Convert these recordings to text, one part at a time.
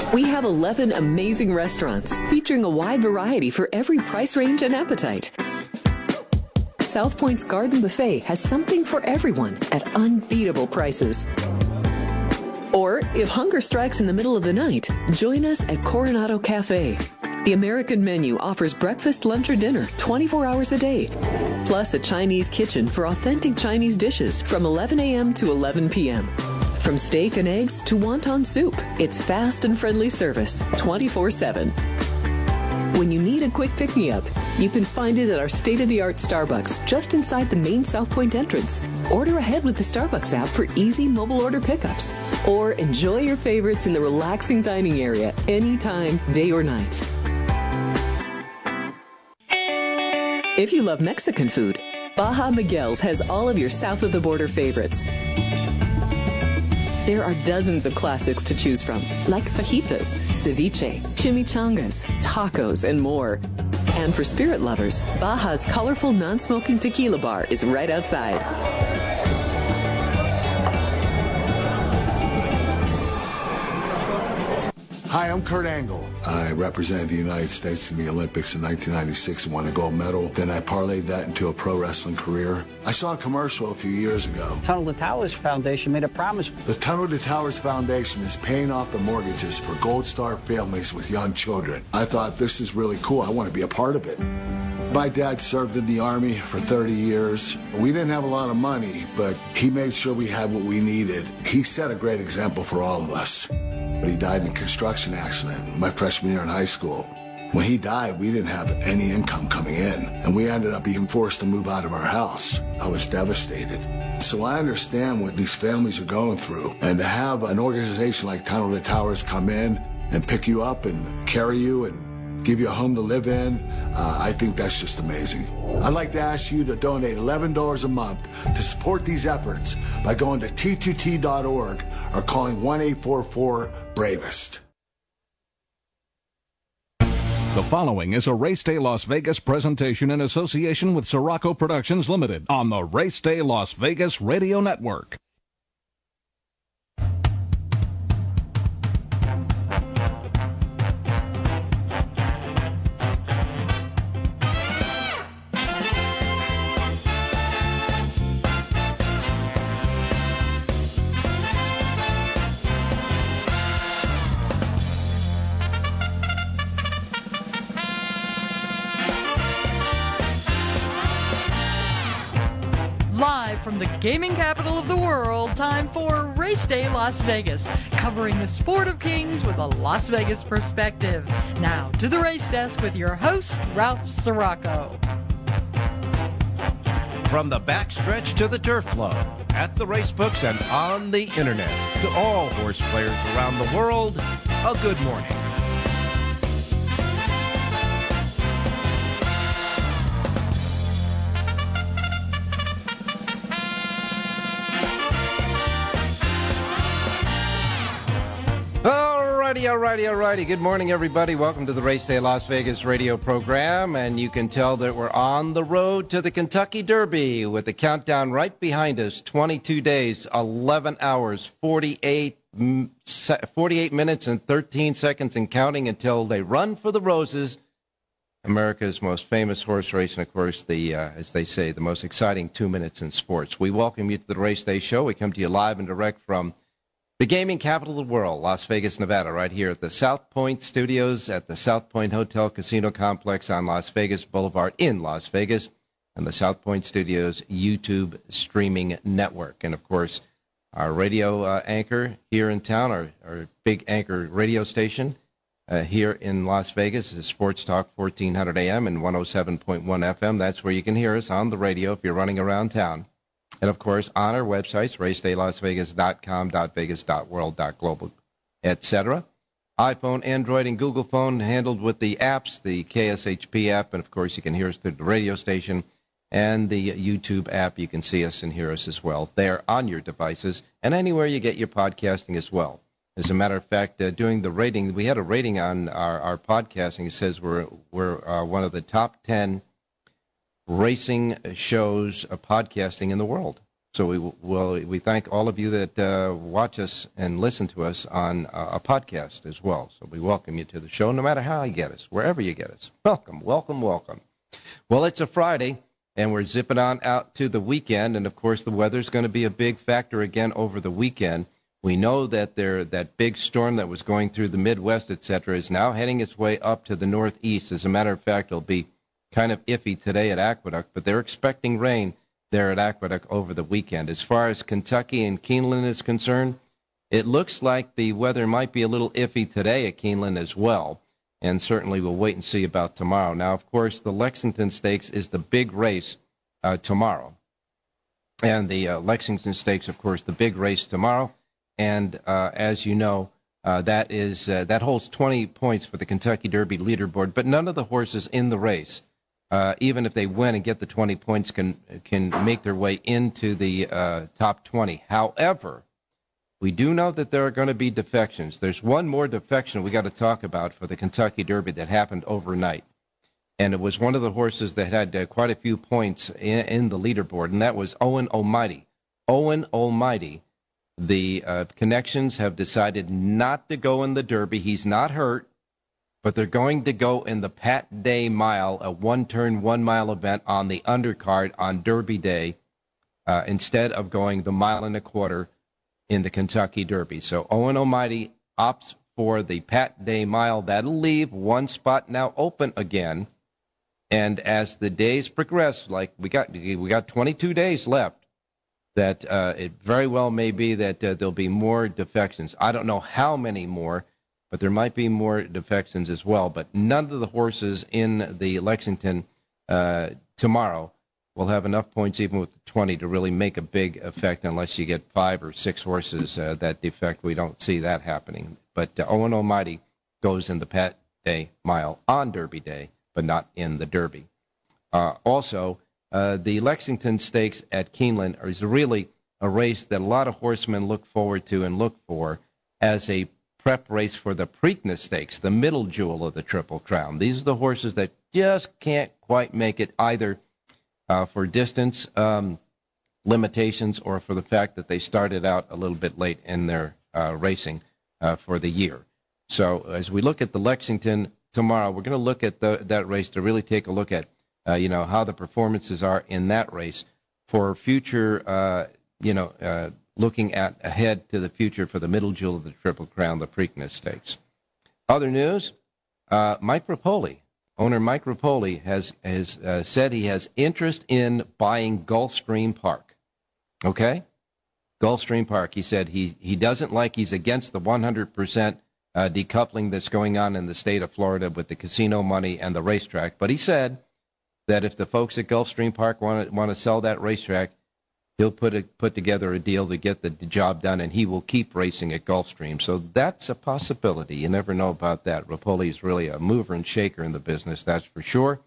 We have 11 amazing restaurants featuring a wide variety for every price range and appetite. South Point's Garden Buffet has something for everyone at unbeatable prices. Or, if hunger strikes in the middle of the night, join us at Coronado Cafe. The American menu offers breakfast, lunch, or dinner 24 hours a day, plus a Chinese kitchen for authentic Chinese dishes from 11 a.m. to 11 p.m. From steak and eggs to wonton soup, it's fast and friendly service 24/7. When you need a quick pick-me-up, you can find it at our state-of-the-art Starbucks just inside the main South Point entrance. Order ahead with the Starbucks app for easy mobile order pickups. Or enjoy your favorites in the relaxing dining area anytime, day or night. If you love Mexican food, Baja Miguel's has all of your south-of-the-border favorites. There are dozens of classics to choose from, like fajitas, ceviche, chimichangas, tacos, and more. And for spirit lovers, Baja's colorful non-smoking tequila bar is right outside. Hi, I'm Kurt Angle. I represented the United States in the Olympics in 1996 and won a gold medal. Then I parlayed that into a pro wrestling career. I saw a commercial a few years ago. Tunnel to Towers Foundation made a promise. The Tunnel to Towers Foundation is paying off the mortgages for Gold Star families with young children. I thought, this is really cool. I want to be a part of it. My dad served in the Army for 30 years. We didn't have a lot of money, but he made sure we had what we needed. He set a great example for all of us. But he died in a construction accident my freshman year in high school. When he died, we didn't have any income coming in, and we ended up being forced to move out of our house. I was devastated. So I understand what these families are going through, and to have an organization like Tunnel to Towers come in and pick you up and carry you and give you a home to live in, I think that's just amazing. I'd like to ask you to donate $11 a month to support these efforts by going to T2T.org or calling 1-844-BRAVEST. The following is a Race Day Las Vegas presentation in association with Sirocco Productions Limited on the Race Day Las Vegas Radio Network. From the gaming capital of the world, time for Race Day Las Vegas, covering the sport of kings with a Las Vegas perspective. Now to the race desk with your host, Ralph Sirocco. From the backstretch to the turf flow, at the racebooks and on the internet, to all horse players around the world, a good morning. Alrighty. Good morning, everybody. Welcome to the Race Day Las Vegas radio program. And you can tell that we're on the road to the Kentucky Derby with the countdown right behind us. 22 days, 11 hours, 48 minutes and 13 seconds and counting until they run for the roses. America's most famous horse race, and, of course, as they say, the most exciting 2 minutes in sports. We welcome you to the Race Day Show. We come to you live and direct from the gaming capital of the world, Las Vegas, Nevada, right here at the South Point Studios at the South Point Hotel Casino Complex on Las Vegas Boulevard in Las Vegas, and the South Point Studios YouTube streaming network. And, of course, our radio anchor here in town, our big anchor radio station here in Las Vegas is Sports Talk 1400 AM and 107.1 FM. That's where you can hear us on the radio if you're running around town. And, of course, on our websites, racedaylasvegas.com, .vegas, .world, .global, etc. iPhone, Android, and Google phone handled with the apps, the KSHP app, and, of course, you can hear us through the radio station and the YouTube app. You can see us and hear us as well there on your devices and anywhere you get your podcasting as well. As a matter of fact, doing the rating, we had a rating on our podcasting. It says we're one of the top 10 racing shows of podcasting in the world. So we thank all of you that watch us and listen to us on a podcast as well. So we welcome you to the show, no matter how you get us, wherever you get us. Welcome, welcome, welcome. Well, it's a Friday, and we're zipping on out to the weekend. And, of course, the weather's going to be a big factor again over the weekend. We know that that big storm that was going through the Midwest, et cetera, is now heading its way up to the Northeast. As a matter of fact, it'll be kind of iffy today at Aqueduct, but they're expecting rain there at Aqueduct over the weekend. As far as Kentucky and Keeneland is concerned, it looks like the weather might be a little iffy today at Keeneland as well, and certainly we'll wait and see about tomorrow. Now, of course, the Lexington Stakes is the big race tomorrow, and the Lexington Stakes, of course, the big race tomorrow, and as you know, that holds 20 points for the Kentucky Derby leaderboard, but none of the horses in the race, even if they win and get the 20 points, can make their way into the top 20. However, we do know that there are going to be defections. There's one more defection we got to talk about for the Kentucky Derby that happened overnight, and it was one of the horses that had quite a few points in the leaderboard, and that was Owen Almighty. Owen Almighty, the connections have decided not to go in the Derby. He's not hurt, but they're going to go in the Pat Day Mile, a one-turn, 1-mile event on the undercard on Derby Day, instead of going the 1.25 miles in the Kentucky Derby. So Owen Almighty opts for the Pat Day Mile. That'll leave one spot now open again. And as the days progress, like we got 22 days left, that it very well may be that there'll be more defections. I don't know how many more, but there might be more defections as well. But none of the horses in the Lexington tomorrow will have enough points, even with the 20, to really make a big effect unless you get 5 or 6 horses that defect. We don't see that happening. But Owen Almighty goes in the Pat Day Mile on Derby Day, but not in the Derby. Also, the Lexington Stakes at Keeneland is really a race that a lot of horsemen look forward to and look for as a prep race for the Preakness Stakes, the middle jewel of the Triple Crown. These are the horses that just can't quite make it either for distance limitations or for the fact that they started out a little bit late in their racing for the year. So as we look at the Lexington tomorrow, we're going to look at that race to really take a look at how the performances are in that race for future, looking ahead to the future for the middle jewel of the Triple Crown, the Preakness Stakes. Other news, Mike Rapoli, owner Mike Rapoli has said he has interest in buying Gulfstream Park. Okay? Gulfstream Park. He said he doesn't like, he's against the 100% decoupling that's going on in the state of Florida with the casino money and the racetrack. But he said that if the folks at Gulfstream Park want to sell that racetrack, he'll put together a deal to get the job done, and he will keep racing at Gulfstream. So that's a possibility. You never know about that. Rapoli is really a mover and shaker in the business, that's for sure.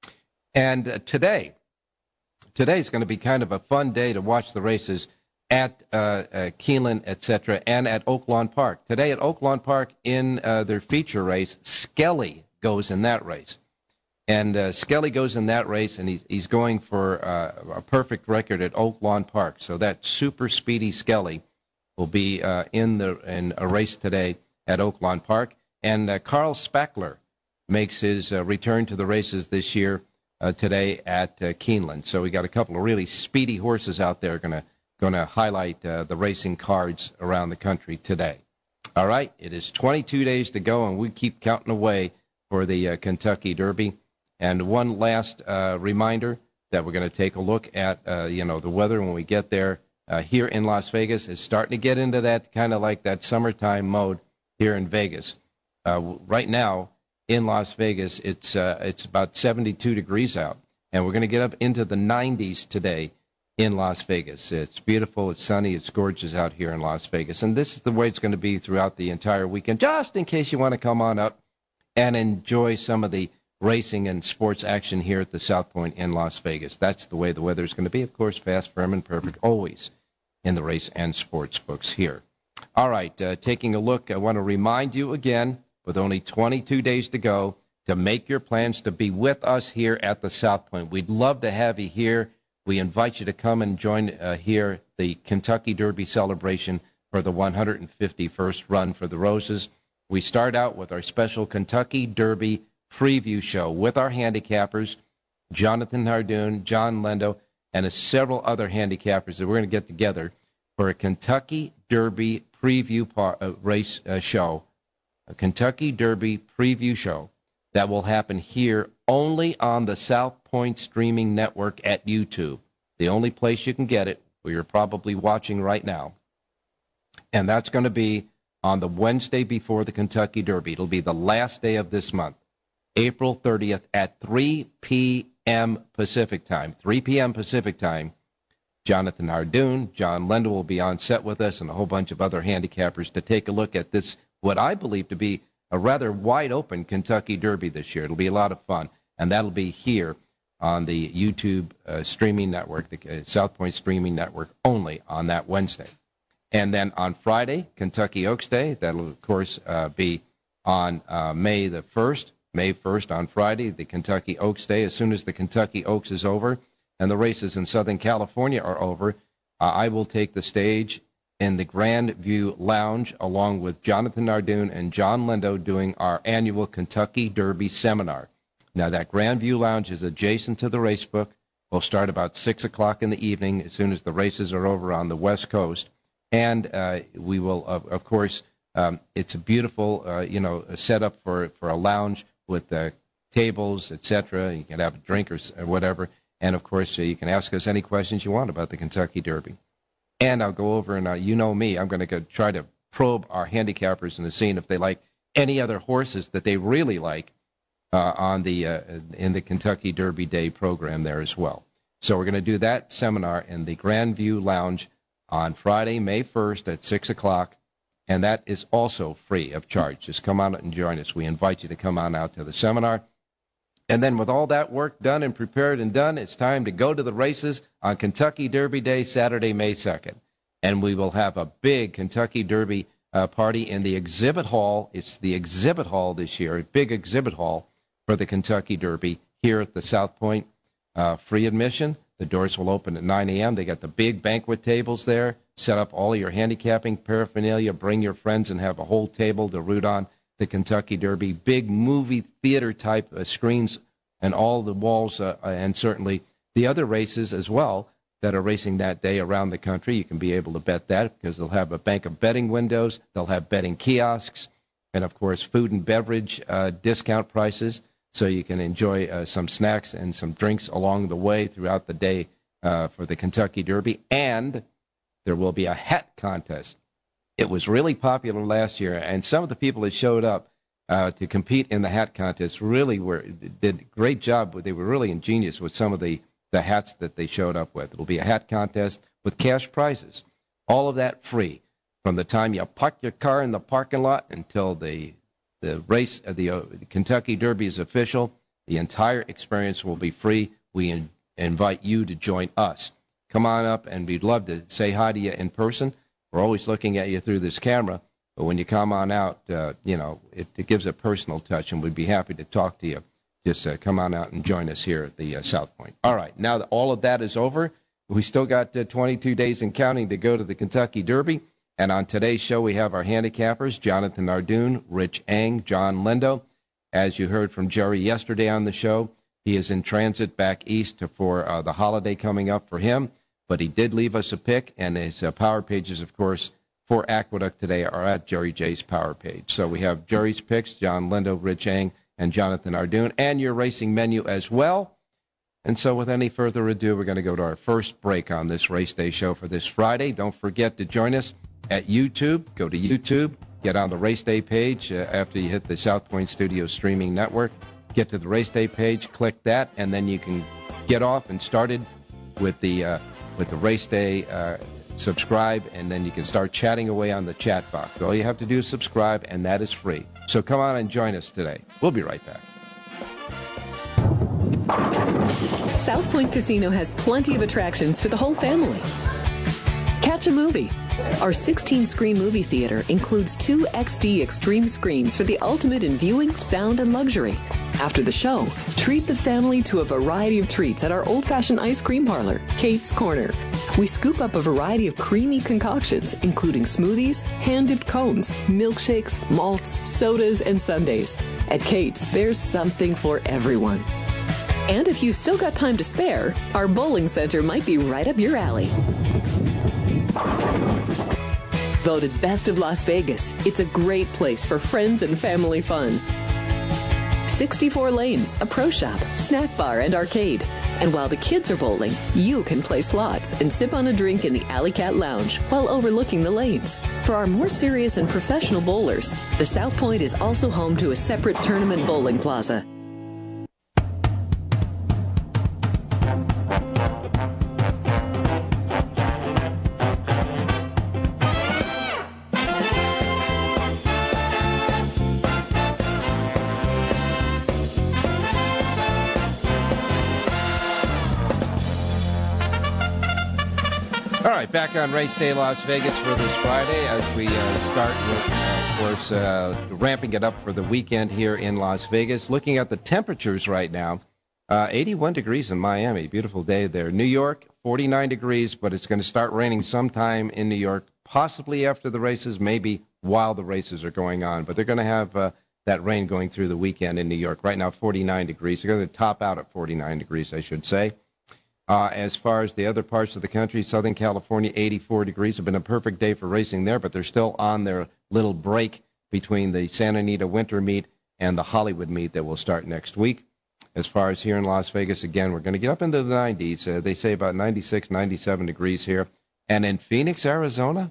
And today's going to be kind of a fun day to watch the races at Keeneland, etc., and at Oaklawn Park. Today at Oaklawn Park in their feature race, Skelly goes in that race. And Skelly goes in that race, and he's going for a perfect record at Oaklawn Park. So that super speedy Skelly will be in a race today at Oaklawn Park. And Carl Spackler makes his return to the races this year today at Keeneland. So we got a couple of really speedy horses out there going to highlight the racing cards around the country today. All right, it is 22 days to go, and we keep counting away for the Kentucky Derby. And one last reminder that we're going to take a look at, the weather when we get there here in Las Vegas is starting to get into that kind of like that summertime mode here in Vegas. Right now in Las Vegas, it's about 72 degrees out, and we're going to get up into the 90s today in Las Vegas. It's beautiful, it's sunny, it's gorgeous out here in Las Vegas. And this is the way it's going to be throughout the entire weekend, just in case you want to come on up and enjoy some of the racing and sports action here at the South Point in Las Vegas. That's the way the weather is going to be. Of course, fast, firm, and perfect, always in the race and sports books here. All right, taking a look, I want to remind you again, with only 22 days to go, to make your plans to be with us here at the South Point. We'd love to have you here. We invite you to come and join here the Kentucky Derby celebration for the 151st run for the Roses. We start out with our special Kentucky Derby preview show with our handicappers, Jonathan Hardoon, John Lendo, and several other handicappers that we're going to get together for a Kentucky Derby preview race show, a Kentucky Derby preview show that will happen here only on the South Point streaming network at YouTube, the only place you can get it, where you're probably watching right now. And that's going to be on the Wednesday before the Kentucky Derby. It'll be the last day of this month, April 30th at 3 p.m. Pacific time. 3 p.m. Pacific time. Jonathan Hardoon, John Lendo will be on set with us, and a whole bunch of other handicappers to take a look at this, what I believe to be a rather wide-open Kentucky Derby this year. It'll be a lot of fun, and that'll be here on the YouTube streaming network, the South Point streaming network, only on that Wednesday. And then on Friday, Kentucky Oaks Day, that'll, of course, be on May the 1st. May 1st on Friday, the Kentucky Oaks Day. As soon as the Kentucky Oaks is over and the races in Southern California are over, I will take the stage in the Grand View Lounge along with Jonathan Hardoon and John Lendo doing our annual Kentucky Derby seminar. Now, that Grand View Lounge is adjacent to the race book. We'll start about 6 o'clock in the evening as soon as the races are over on the West Coast. And we will, of course, it's a beautiful, setup for a lounge with tables, etc. You can have a drink or whatever. And, of course, you can ask us any questions you want about the Kentucky Derby. And I'll go over, and you know me, I'm going to go try to probe our handicappers in the scene if they like any other horses that they really like in the Kentucky Derby Day program there as well. So we're going to do that seminar in the Grand View Lounge on Friday, May 1st at 6 o'clock, and that is also free of charge. Just come on out and join us. We invite you to come on out to the seminar. And then with all that work done and prepared and done, it's time to go to the races on Kentucky Derby Day, Saturday, May 2nd. And we will have a big Kentucky Derby party in the exhibit hall. It's the exhibit hall this year, a big exhibit hall for the Kentucky Derby here at the South Point. Free admission. The doors will open at 9 a.m. They got the big banquet tables there. Set up all of your handicapping paraphernalia. Bring your friends and have a whole table to root on the Kentucky Derby. Big movie theater type screens and all the walls, and certainly the other races as well that are racing that day around the country. You can be able to bet that because they'll have a bank of betting windows. They'll have betting kiosks and, of course, food and beverage discount prices. So you can enjoy some snacks and some drinks along the way throughout the day for the Kentucky Derby. And there will be a hat contest. It was really popular last year, and some of the people that showed up to compete in the hat contest really did a great job. They were really ingenious with some of the hats that they showed up with. It'll be a hat contest with cash prizes. All of that free from the time you park your car in the parking lot until the race, the Kentucky Derby is official. The entire experience will be free. We invite you to join us. Come on up, and we'd love to say hi to you in person. We're always looking at you through this camera, but when you come on out, it gives a personal touch, and we'd be happy to talk to you. Just come on out and join us here at the South Point. All right, now that all of that is over, we still got 22 days and counting to go to the Kentucky Derby. And on today's show, we have our handicappers, Jonathan Hardoon, Rich Eng, John Lendo. As you heard from Jerry yesterday on the show, he is in transit back east for the holiday coming up for him. But he did leave us a pick, and his power pages, of course, for Aqueduct today are at Jerry J's power page. So we have Jerry's picks, John Lendo, Rich Eng, and Jonathan Hardoon, and your racing menu as well. And so with any further ado, we're going to go to our first break on this Race Day show for this Friday. Don't forget to join us at YouTube. Go to YouTube, get on the Race Day page after you hit the South Point Studios streaming network. Get to the Race Day page, click that, and then you can get off and started with the Race Day subscribe, and then you can start chatting away on the chat box. All you have to do is subscribe, and that is free. So come on and join us today. We'll be right back. South Point Casino has plenty of attractions for the whole family. catch a movie. Our 16-screen movie theater includes 2 XD Extreme screens for the ultimate in viewing, sound, and luxury. After the show, treat the family to a variety of treats at our old-fashioned ice cream parlor, Kate's Corner. We scoop up a variety of creamy concoctions, including smoothies, hand-dipped cones, milkshakes, malts, sodas, and sundaes. At Kate's, there's something for everyone. And if you've still got time to spare, our bowling center might be right up your alley. Voted Best of Las Vegas, it's a great place for friends and family fun. 64 lanes, a pro shop, snack bar, and arcade. And while the kids are bowling, you can play slots and sip on a drink in the Alley Cat Lounge while overlooking the lanes. For our more serious and professional bowlers, the South Point is also home to a separate tournament bowling plaza. All right, back on Race Day Las Vegas for this Friday as we start with, of course, ramping it up for the weekend here in Las Vegas. Looking at the temperatures right now, 81 degrees in Miami. Beautiful day there. New York, 49 degrees, but it's going to start raining sometime in New York, possibly after the races, maybe while the races are going on. But they're going to have that rain going through the weekend in New York. Right now, 49 degrees. They're going to top out at 49 degrees, I should say. As far as the other parts of the country, Southern California, 84 degrees. It's been a perfect day for racing there, but they're still on their little break between the Santa Anita Winter Meet and the Hollywood Meet that will start next week. As far as here in Las Vegas, again, we're going to get up into the 90s. They say about 96, 97 degrees here. And in Phoenix, Arizona,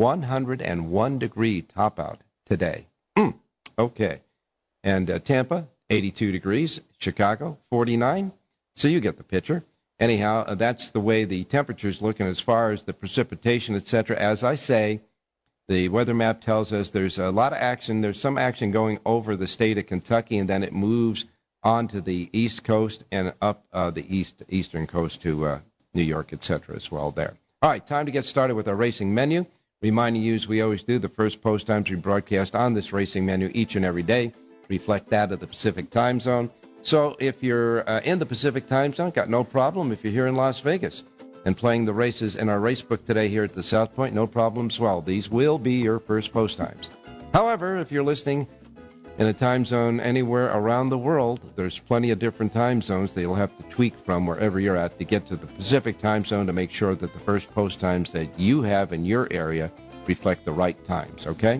101 degree top out today. Okay. And Tampa, 82 degrees. Chicago, 49. So you get the picture. Anyhow, that's the way the temperature's looking as far as the precipitation, etc. As I say, the weather map tells us there's a lot of action. There's some action going over the state of Kentucky, and then it moves onto the East Coast and up the eastern coast to New York, etc. as well there. All right, time to get started with our racing menu. Reminding you, as we always do, the first post times we broadcast on this racing menu each and every day reflect that of the Pacific time zone. So if you're in the Pacific time zone, got no problem. If you're here in Las Vegas and playing the races in our race book today here at the South Point, no problem as well. These will be your first post times. However, if you're listening in a time zone anywhere around the world, there's plenty of different time zones that you'll have to tweak from wherever you're at to get to the Pacific time zone to make sure that the first post times that you have in your area reflect the right times, okay?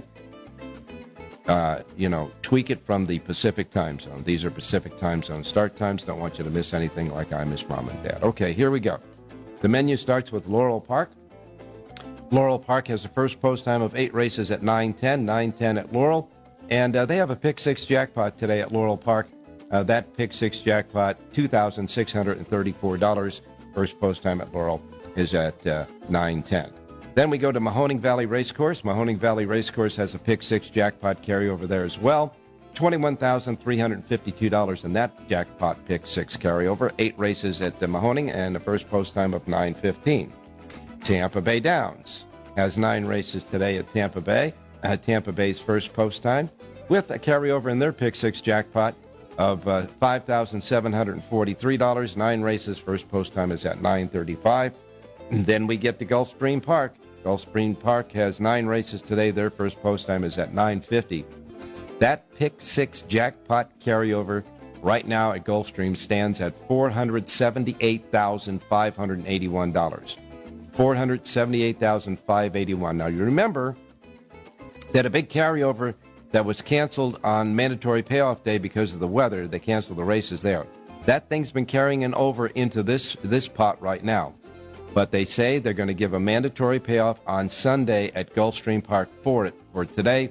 Tweak it from the Pacific time zone. These are Pacific time zone start times. Don't want you to miss anything like I miss Mom and Dad. Okay, here we go. The menu starts with Laurel Park. Laurel Park has the first post time of 8 races at 9:10, 9:10 at Laurel. And they have a Pick 6 jackpot today at Laurel Park. That Pick 6 jackpot, $2,634. First post time at Laurel is at 9:10. Then we go to Mahoning Valley Racecourse. Mahoning Valley Racecourse has a Pick 6 jackpot carryover there as well. $21,352 in that jackpot Pick 6 carryover. 8 races at the Mahoning and a first post time of 9:15. Tampa Bay Downs has 9 races today at Tampa Bay. Tampa Bay's first post time with a carryover in their Pick 6 jackpot of $5,743. 9 races, first post time is at 9:35. And then we get to Gulfstream Park. Gulfstream Park has 9 races today. Their first post time is at 9:50. That Pick 6 jackpot carryover right now at Gulfstream stands at $478,581. $478,581. Now, you remember that a big carryover that was canceled on mandatory payoff day because of the weather, they canceled the races there. That thing's been carrying it over into this pot right now. But they say they're going to give a mandatory payoff on Sunday at Gulfstream Park for it. For today,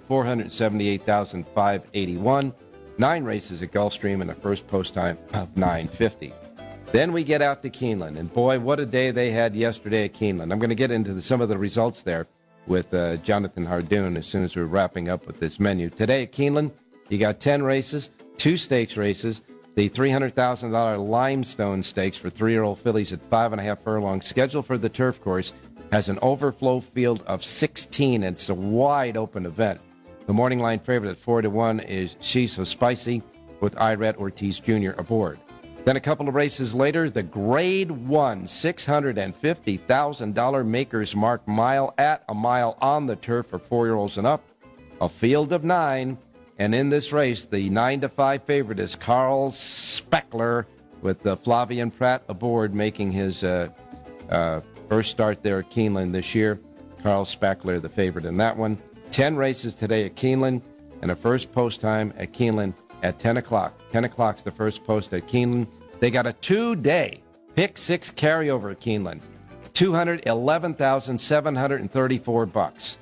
$478,581. 9 races at Gulfstream and a first post time of 9:50. Then we get out to Keeneland. And boy, what a day they had yesterday at Keeneland. I'm going to get into some of the results there with Jonathan Hardoon as soon as we're wrapping up with this menu. Today at Keeneland, you got 10 races, 2 stakes races, the $300,000 Limestone Stakes for 3-year-old fillies at 5.5 furlongs, scheduled for the turf course, has an overflow field of 16. It's a wide open event. The morning line favorite at 4-1 is She's So Spicy with Irad Ortiz Jr. aboard. Then a couple of races later, the Grade 1 $650,000 Maker's Mark Mile at a mile on the turf for 4-year-olds and up. A field of 9. And in this race, the 9-5 favorite is Carl Speckler with Flavian Pratt aboard, making his first start there at Keeneland this year. Carl Speckler, the favorite in that one. 10 races today at Keeneland, and a first post time at Keeneland at 10 o'clock. 10 o'clock's the first post at Keeneland. They got a 2-day Pick 6 carryover at Keeneland. $211,734.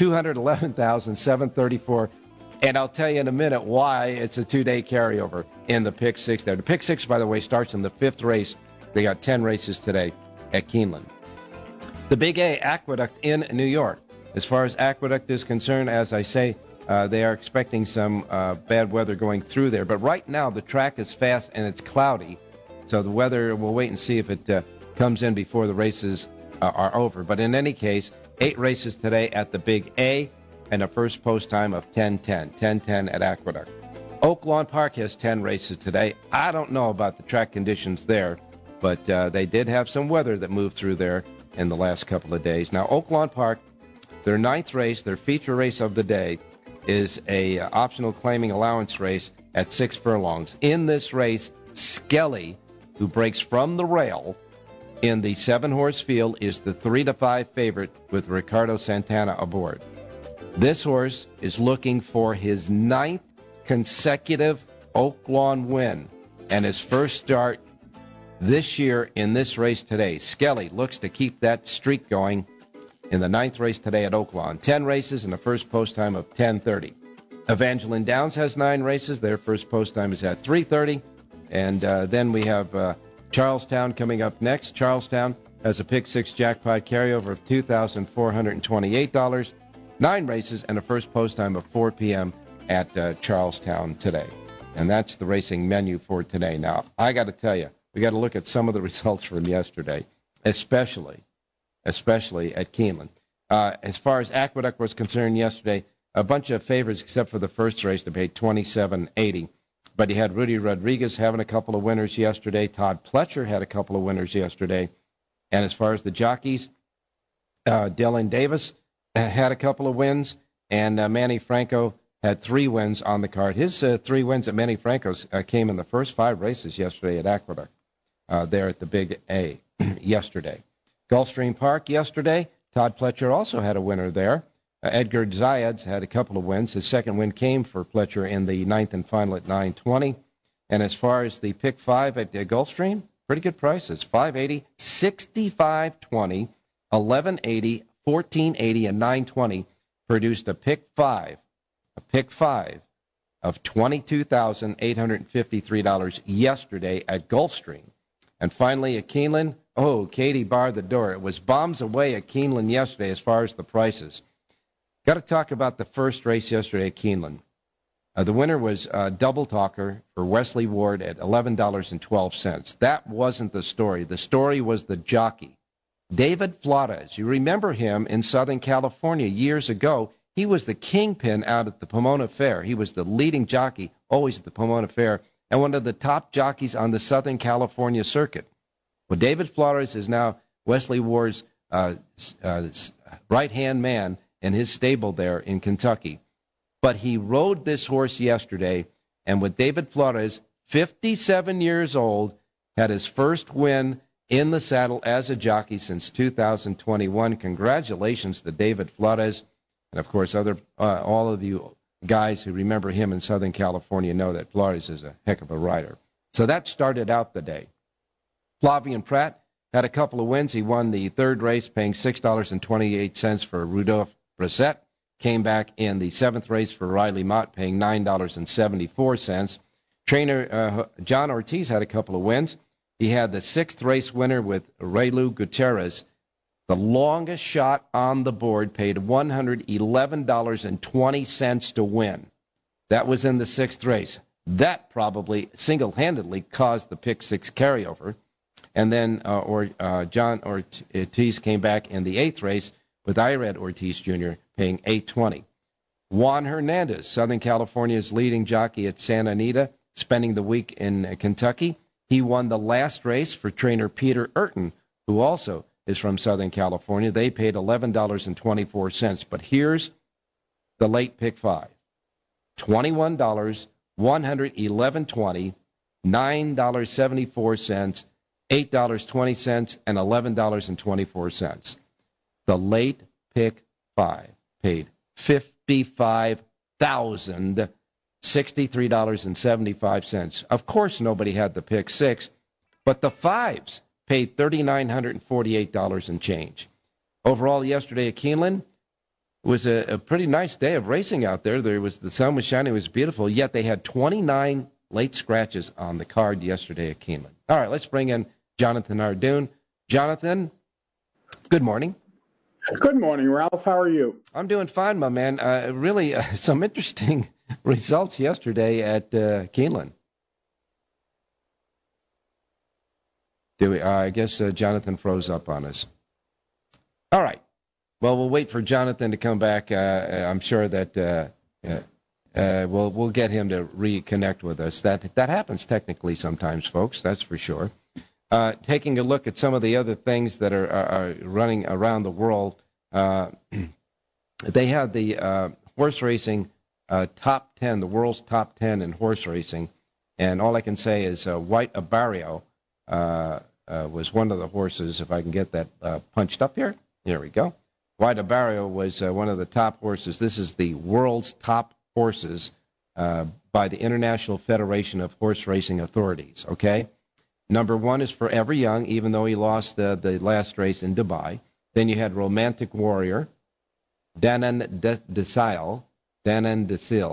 $211,734. And I'll tell you in a minute why it's a 2-day carryover in the Pick 6 there. The Pick 6, by the way, starts in the 5th race. They got 10 races today at Keeneland. The Big A, Aqueduct in New York. As far as Aqueduct is concerned, as I say, they are expecting some bad weather going through there. But right now, the track is fast and it's cloudy. So the weather, we'll wait and see if it comes in before the races are over. But in any case, 8 races today at the Big A and a first post time of 10:10 at Aqueduct. Oak Lawn Park has 10 races today. I don't know about the track conditions there, but they did have some weather that moved through there in the last couple of days. Now, Oak Lawn Park, their 9th race, their feature race of the day, is a optional claiming allowance race at 6 furlongs. In this race, Skelly, who breaks from the rail in the 7-horse field, is the 3-5 favorite with Ricardo Santana aboard. This horse is looking for his 9th consecutive Oak Lawn win and his first start this year in this race today. Skelly looks to keep that streak going in the 9th race today at Oak Lawn. 10 races and a first post time of 10:30. Evangeline Downs has 9 races. Their first post time is at 3:30. And then we have Charlestown coming up next. Charlestown has a Pick 6 jackpot carryover of $2,428. 9 races and a first post time of 4 p.m. at Charlestown today. And that's the racing menu for today. Now, I got to tell you, we got to look at some of the results from yesterday, especially at Keeneland. As far as Aqueduct was concerned yesterday, a bunch of favorites except for the first race. They paid $27.80. But you had Rudy Rodriguez having a couple of winners yesterday. Todd Pletcher had a couple of winners yesterday. And as far as the jockeys, Dylan Davis had a couple of wins, and Manny Franco had 3 wins on the card. His 3 wins at Manny Franco's came in the first 5 races yesterday at Aqueduct, there at the Big A yesterday. Gulfstream Park yesterday, Todd Pletcher also had a winner there. Edgar Zayed's had a couple of wins. His second win came for Pletcher in the 9th and final at 9:20. And as far as the Pick 5 at Gulfstream, pretty good prices. $5.80, $65.20, $11.80, $14.80, and $9.20 produced a Pick 5 of $22,853 yesterday at Gulfstream. And finally at Keeneland, Katie barred the door. It was bombs away at Keeneland yesterday as far as the prices. Got to talk about the first race yesterday at Keeneland. The winner was Double Talker for Wesley Ward at $11.12. That wasn't the story. The story was the jockey, David Flores. You remember him in Southern California years ago. He was the kingpin out at the Pomona Fair. He was the leading jockey always at the Pomona Fair and one of the top jockeys on the Southern California circuit. Well, David Flores is now Wesley Ward's right-hand man in his stable there in Kentucky. But he rode this horse yesterday, and with David Flores, 57 years old, had his first win in the saddle as a jockey since 2021. Congratulations to David Flores. And, of course, all of you guys who remember him in Southern California know that Flores is a heck of a rider. So that started out the day. Flavian Pratt had a couple of wins. He won the 3rd race, paying $6.28 for Rudolph Brissett. Came back in the 7th race for Riley Mott, paying $9.74. Trainer John Ortiz had a couple of wins. He had the 6th race winner with Raylu Gutierrez. The longest shot on the board paid $111.20 to win. That was in the 6th race. That probably single-handedly caused the Pick 6 carryover. And then John Ortiz came back in the 8th race with Irad Ortiz Jr. paying $8.20. Juan Hernandez, Southern California's leading jockey at Santa Anita, spending the week in Kentucky. He won the last race for trainer Peter Urton, who also is from Southern California. They paid $11.24. But here's the late pick 5. $21, $111.20, $9.74, $8.20, and $11.24. The late pick 5 paid $55,063.75. Of course, nobody had the pick 6, but the 5s paid $3,948 and change. Overall, yesterday at Keeneland was a pretty nice day of racing out there. The sun was shining, it was beautiful, yet they had 29 late scratches on the card yesterday at Keeneland. All right, let's bring in Jonathan Ardoon. Jonathan, good morning. Good morning, Ralph. How are you? I'm doing fine, my man. Really, some interesting results yesterday at Keeneland. I guess Jonathan froze up on us. All right. Well, we'll wait for Jonathan to come back. I'm sure that we'll get him to reconnect with us. That happens technically sometimes, folks. That's for sure. Taking a look at some of the other things that are running around the world, they had the horse racing top 10, the world's top 10 in horse racing, and all I can say is White Abarrio was one of the horses. If I can get that punched up here, there we go. White Abarrio was one of the top horses. This is the world's top horses by the International Federation of Horse Racing Authorities, okay? Number 1 is Forever Young, even though he lost the last race in Dubai. Then you had Romantic Warrior, Danan Desil. In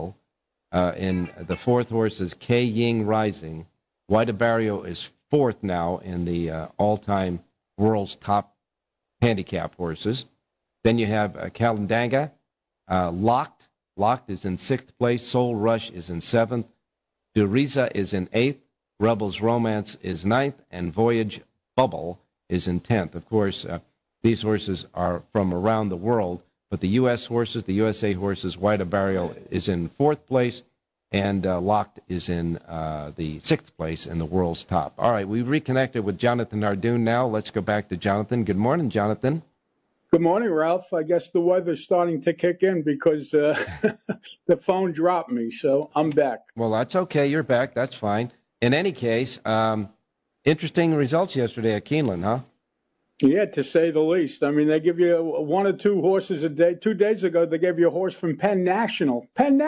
the 4th horse is K Ying Rising. White Abarrio is 4th now in the all-time world's top handicap horses. Then you have Kalendanga, Locked. Locked is in 6th place. Soul Rush is in 7th. Duriza is in 8th. Rebels Romance is 9th, and Voyage Bubble is in 10th. Of course, these horses are from around the world, but the U.S. horses, the USA horses, White Abarrio is in 4th place, and Locked is in the 6th place in the world's top. All right, we've reconnected with Jonathan Ardoon now. Let's go back to Jonathan. Good morning, Jonathan. Good morning, Ralph. I guess the weather's starting to kick in because the phone dropped me, so I'm back. Well, that's okay. You're back. That's fine. In any case, interesting results yesterday at Keeneland, huh? Yeah, to say the least. I mean, they give you 1 or 2 horses a day. 2 days ago, they gave you a horse from Penn National,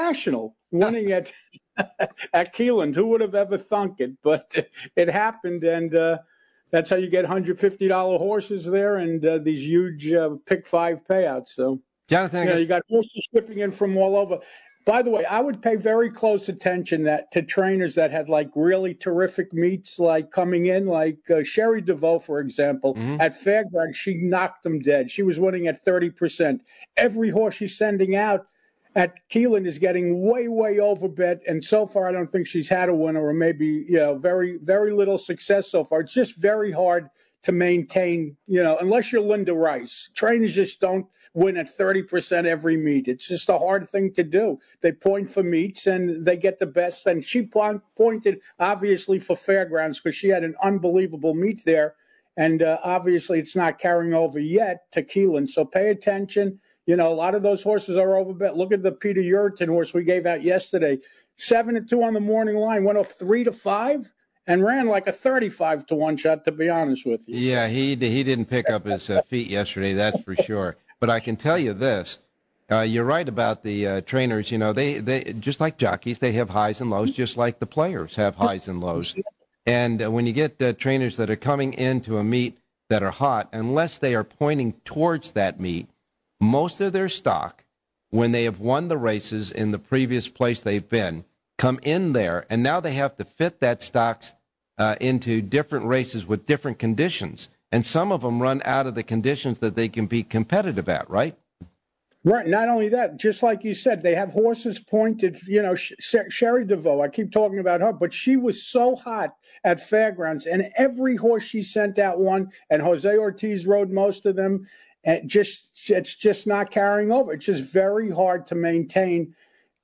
winning at Keeneland. Who would have ever thunk it? But it happened, and that's how you get $150 horses there and these huge pick 5 payouts. So, Jonathan, you got horses shipping in from all over. By the way, I would pay very close attention to trainers that had like really terrific meets, like coming in, like Sherry DeVoe, for example, at Fairgrounds. She knocked them dead. She was winning at 30%. Every horse she's sending out at Keeneland is getting way, way over bet. And so far, I don't think she's had a winner, or maybe, very, very little success so far. It's just very hard to maintain, unless you're Linda Rice. Trainers just don't win at 30% every meet. It's just a hard thing to do. They point for meets and they get the best. And she pointed, obviously, for Fairgrounds because she had an unbelievable meet there. And obviously, it's not carrying over yet to Keeneland. So pay attention. A lot of those horses are over bet. Look at the Peter Uriton horse we gave out yesterday. 7-2 on the morning line, went off 3-5. And ran like a 35-1 shot, to be honest with you. Yeah, he didn't pick up his feet yesterday, that's for sure. But I can tell you this. You're right about the trainers. They just like jockeys, they have highs and lows, just like the players have highs and lows. And when you get trainers that are coming into a meet that are hot, unless they are pointing towards that meet, most of their stock, when they have won the races in the previous place they've been, come in there, and now they have to fit that stocks into different races with different conditions. And some of them run out of the conditions that they can be competitive at, right? Right. Not only that, just like you said, they have horses pointed. Sherry DeVoe, I keep talking about her, but she was so hot at fairgrounds, and every horse she sent out won, and Jose Ortiz rode most of them. And it's just not carrying over. It's just very hard to maintain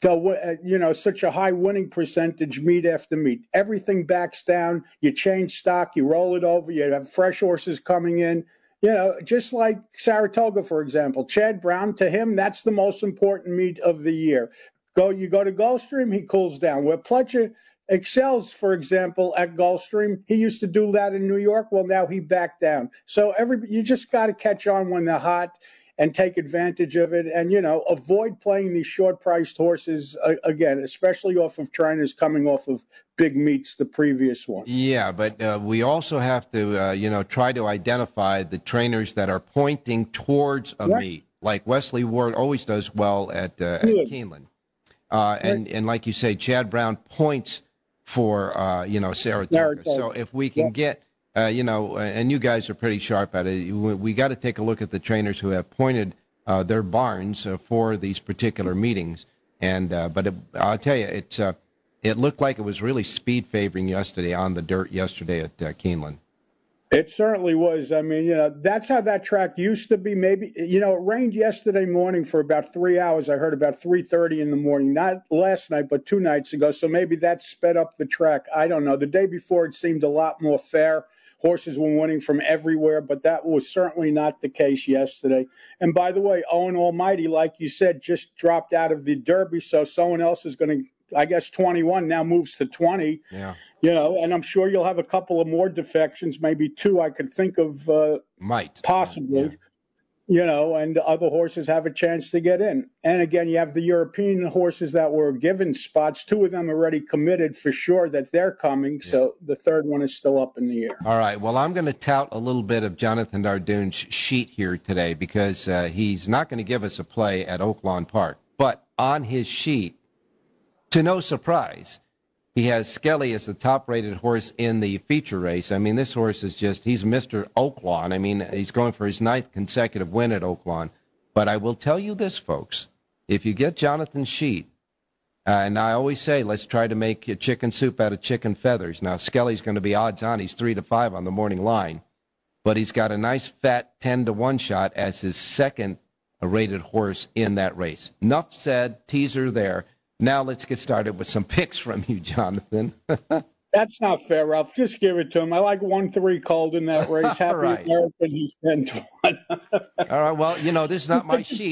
such a high winning percentage meet after meet. Everything backs down. You change stock, you roll it over, you have fresh horses coming in. Just like Saratoga, for example, Chad Brown, to him, that's the most important meet of the year. You go to Gulfstream, he cools down. Where Pletcher excels, for example, at Gulfstream, he used to do that in New York. Well, now he backed down. So you just got to catch on when they're hot and take advantage of it, and avoid playing these short-priced horses again, especially off of trainers coming off of big meets the previous one. Yeah, but we also have to try to identify the trainers that are pointing towards a meet, like Wesley Ward always does well at Keeneland, and like you say, Chad Brown points for Saratoga. So if we can get and you guys are pretty sharp at it. We got to take a look at the trainers who have pointed their barns for these particular meetings. But I'll tell you, it looked like it was really speed favoring yesterday on the dirt yesterday at Keeneland. It certainly was. I mean, that's how that track used to be. Maybe, it rained yesterday morning for about 3 hours. I heard about 3:30 in the morning, not last night, but 2 nights ago. So maybe that sped up the track. I don't know. The day before, it seemed a lot more fair. Horses were winning from everywhere, but that was certainly not the case yesterday. And by the way, Owen Almighty, like you said, just dropped out of the Derby, so someone else is going to, I guess 21 now moves to 20. Yeah. And I'm sure you'll have a couple of more defections, maybe 2 I could think of possibly. And other horses have a chance to get in. And again, you have the European horses that were given spots. 2 of them already committed for sure that they're coming. Yeah. So the third one is still up in the air. All right. Well, I'm going to tout a little bit of Jonathan Dardoon's sheet here today because he's not going to give us a play at Oaklawn Park. But on his sheet, to no surprise, he has Skelly as the top-rated horse in the feature race. I mean, this horse is he's Mr. Oaklawn. I mean, he's going for his 9th consecutive win at Oaklawn. But I will tell you this, folks. If you get Jonathan's sheet, and I always say, let's try to make chicken soup out of chicken feathers. Now, Skelly's going to be odds on. He's 3-5 on the morning line. But he's got a nice fat 10-1 shot as his second-rated horse in that race. Enough said, teaser there. Now let's get started with some picks from you, Jonathan. That's not fair, Ralph. Just give it to him. I like 1-3 Cold in that race. Happy right. American, he's 10-1. All right. Well, this is not my sheet.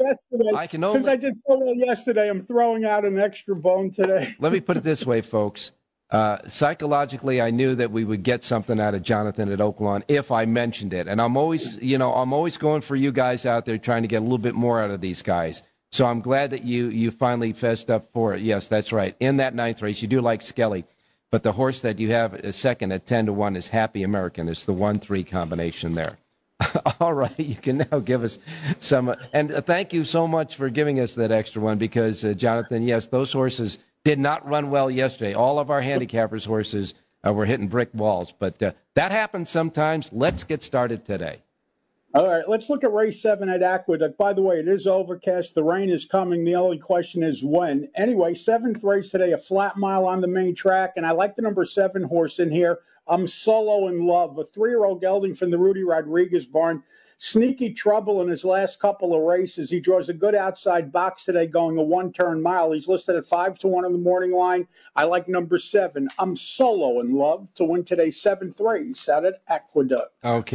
Since I did so well yesterday, I'm throwing out an extra bone today. Let me put it this way, folks. Psychologically, I knew that we would get something out of Jonathan at Oaklawn if I mentioned it, and I'm always going for you guys out there trying to get a little bit more out of these guys. So I'm glad that you finally fessed up for it. Yes, that's right. In that 9th race, you do like Skelly. But the horse that you have a second at 10-1 is Happy American. It's the 1-3 combination there. All right, you can now give us some. And thank you so much for giving us that extra one because, Jonathan, yes, those horses did not run well yesterday. All of our handicappers' horses were hitting brick walls. But that happens sometimes. Let's get started today. All right, let's look at race 7 at Aqueduct. By the way, it is overcast. The rain is coming. The only question is when. Anyway, 7th race today, a flat mile on the main track, and I like the number 7 horse in here. I'm Solo in Love, a 3-year-old gelding from the Rudy Rodriguez barn. Sneaky trouble in his last couple of races. He draws a good outside box today going a 1-turn mile. He's listed at 5-1 on the morning line. I like number 7. I'm Solo in Love to win today's 7th race out at Aqueduct.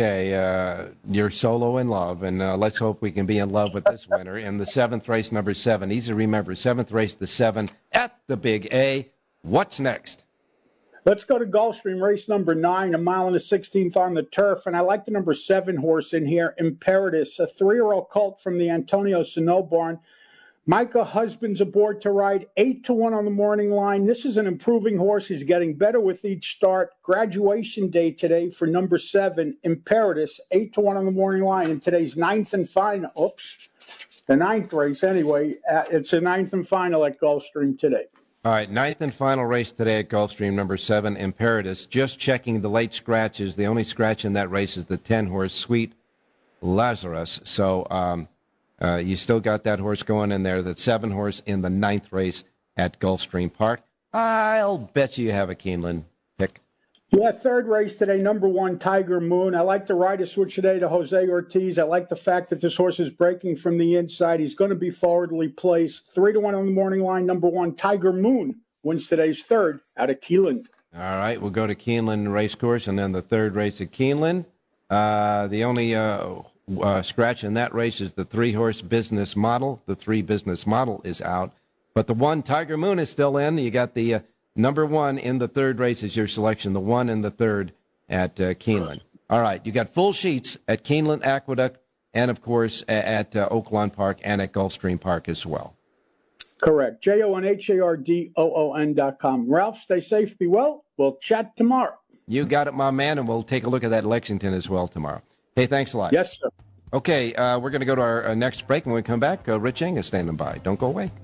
Okay, you're Solo in Love, and let's hope we can be in love with this winner. In the 7th race, number 7. Easy to remember, 7th race, the 7 at the Big A. What's next? Let's go to Gulfstream, race number 9, 1 mile and a 16th on the turf. And I like the number 7 horse in here, Imperatus, a 3-year-old colt from the Antonio Sano barn. Micah Husband's aboard to ride, 8-1 on the morning line. This is an improving horse. He's getting better with each start. Graduation day today for number 7, Imperatus, 8-1 on the morning line. In today's 9th and final, the 9th race anyway. It's the 9th and final at Gulfstream today. All right, 9th and final race today at Gulfstream, number 7, Imperatus. Just checking the late scratches. The only scratch in that race is the 10 horse, Sweet Lazarus. So You still got that horse going in there, that 7 horse in the 9th race at Gulfstream Park. I'll bet you have a Keeneland pick. Yeah, 3rd race today, number 1, Tiger Moon. I like the rider switch today to Jose Ortiz. I like the fact that this horse is breaking from the inside. He's going to be forwardly placed. 3-1 on the morning line, number 1, Tiger Moon wins today's 3rd out of Keeneland. All right, we'll go to Keeneland Racecourse, and then the 3rd race at Keeneland. The only scratch in that race is the 3-horse Business Model. The 3 Business Model is out. But the 1, Tiger Moon, is still in. You got the number 1 in the 3rd race is your selection, the 1 in the 3rd at Keeneland. All right, you got full sheets at Keeneland Aqueduct and, of course, at Oaklawn Park and at Gulfstream Park as well. Correct. JONHARDOON.com. Ralph, stay safe, be well. We'll chat tomorrow. You got it, my man, and we'll take a look at that Lexington as well tomorrow. Hey, thanks a lot. Yes, sir. Okay, we're going to go to our next break. When we come back, Rich Eng is standing by. Don't go away.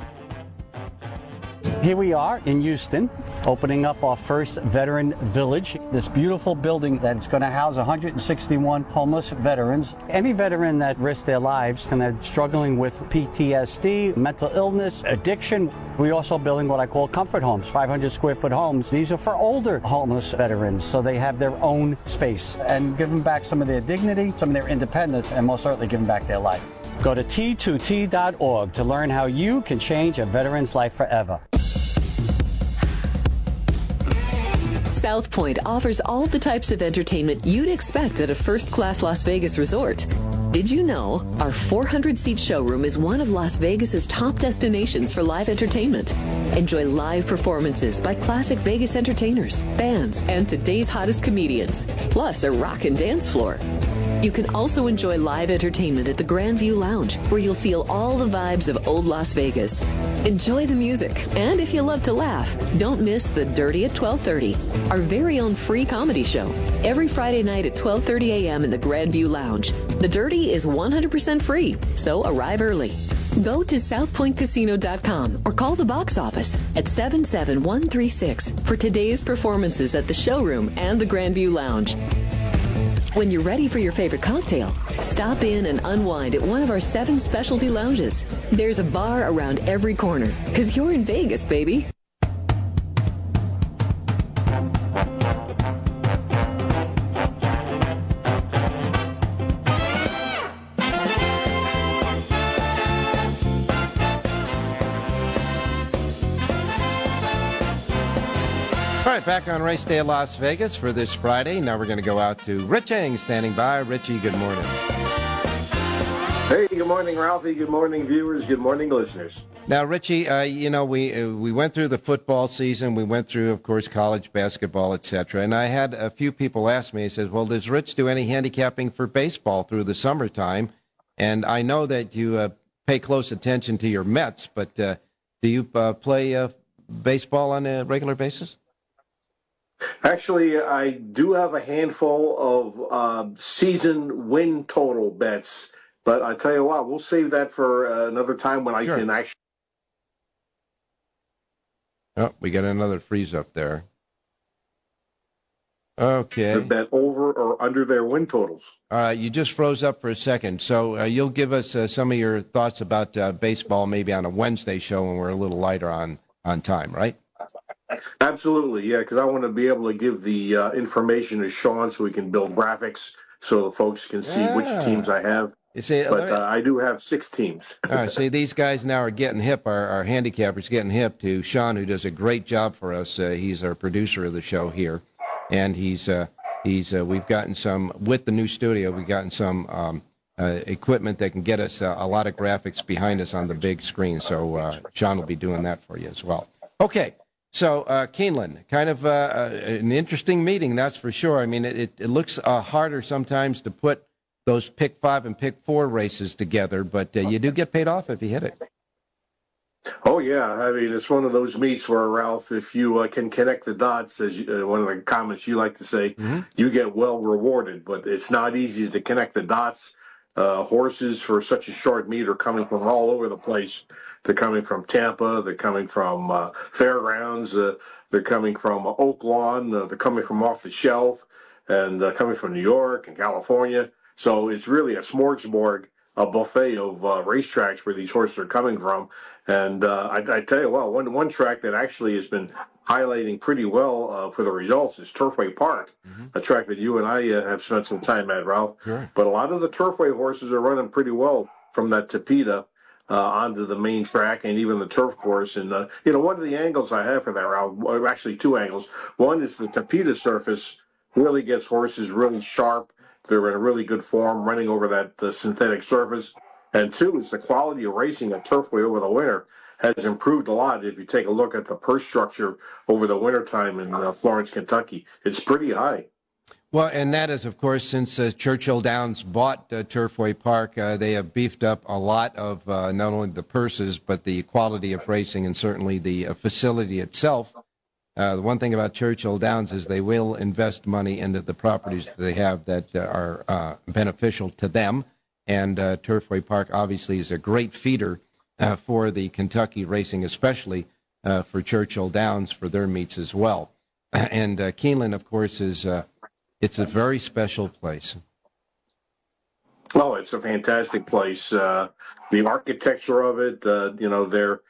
Here we are in Houston, opening up our first veteran village. This beautiful building that's going to house 161 homeless veterans. Any veteran that risks their lives and they're struggling with PTSD, mental illness, addiction. We're also building what I call comfort homes, 500 square foot homes. These are for older homeless veterans, so they have their own space and give them back some of their dignity, some of their independence, and most certainly give them back their life. Go to T2T.org to learn how you can change a veteran's life forever. South Point offers all the types of entertainment you'd expect at a first-class Las Vegas resort. Did you know our 400-seat showroom is one of Las Vegas's top destinations for live entertainment? Enjoy live performances by classic Vegas entertainers, bands, and today's hottest comedians, plus a rock and dance floor. You can also enjoy live entertainment at the Grandview Lounge, where you'll feel all the vibes of old Las Vegas. Enjoy the music, and if you love to laugh, don't miss The Dirty at 12:30, our very own free comedy show, every Friday night at 12:30 a.m. in the Grandview Lounge. The Dirty is 100% free, so arrive early. Go to southpointcasino.com or call the box office at 77136 for today's performances at the showroom and the Grandview Lounge. When you're ready for your favorite cocktail, stop in and unwind at one of our 7 specialty lounges. There's a bar around every corner, because you're in Vegas, baby. All right, back on Race Day at Las Vegas for this Friday. Now we're going to go out to Rich Eng standing by. Richie, good morning. Hey, good morning, Ralphie. Good morning, viewers. Good morning, listeners. Now, Richie, we went through the football season. We went through, of course, college basketball, et cetera. And I had a few people ask me, he says, well, does Rich do any handicapping for baseball through the summertime? And I know that you pay close attention to your Mets, but do you play baseball on a regular basis? Actually, I do have a handful of season win total bets, but I tell you what, we'll save that for another time when I can actually. Oh, we got another freeze up there. Okay. Bet over or under their win totals. You just froze up for a second, so you'll give us some of your thoughts about baseball maybe on a Wednesday show when we're a little lighter on time, right? Absolutely, yeah, because I want to be able to give the information to Sean so we can build graphics so the folks can see which teams I have. You see, but I do have 6 teams. All right, see, these guys now are getting hip, our handicappers getting hip to Sean, who does a great job for us. He's our producer of the show here, and we've gotten some, with the new studio, we've gotten some equipment that can get us a lot of graphics behind us on the big screen, so Sean will be doing that for you as well. Okay. So, Keeneland, kind of an interesting meeting, that's for sure. I mean, it looks harder sometimes to put those pick 5 and pick 4 races together, but you do get paid off if you hit it. Oh, yeah. I mean, it's one of those meets where, Ralph, if you can connect the dots, as one of the comments you like to say, you get well rewarded, but it's not easy to connect the dots. Horses for such a short meet are coming from all over the place. They're coming from Tampa. They're coming from Fairgrounds. They're coming from Oaklawn. They're coming from off the shelf, and coming from New York and California. So it's really a smorgasbord a buffet of racetracks where these horses are coming from. And I tell you what, one track that actually has been highlighting pretty well for the results is Turfway Park, a track that you and I have spent some time at, Ralph. Sure. But a lot of the Turfway horses are running pretty well from that Tapeta onto the main track and even the turf course. And, one of the angles I have for that, Ralph, well, actually two angles. One is the Tapeta surface really gets horses really sharp. They're in a really good form running over that synthetic surface. And two is the quality of racing at Turfway over the winter has improved a lot. If you take a look at the purse structure over the wintertime in Florence, Kentucky, it's pretty high. Well, and that is, of course, since Churchill Downs bought Turfway Park, they have beefed up a lot of not only the purses, but the quality of racing and certainly the facility itself. The one thing about Churchill Downs is they will invest money into the properties that they have that are beneficial to them. And Turfway Park obviously is a great feeder for the Kentucky racing, especially for Churchill Downs for their meets as well. And Keeneland, of course, is it's a very special place. Oh, it's a fantastic place. The architecture of it, their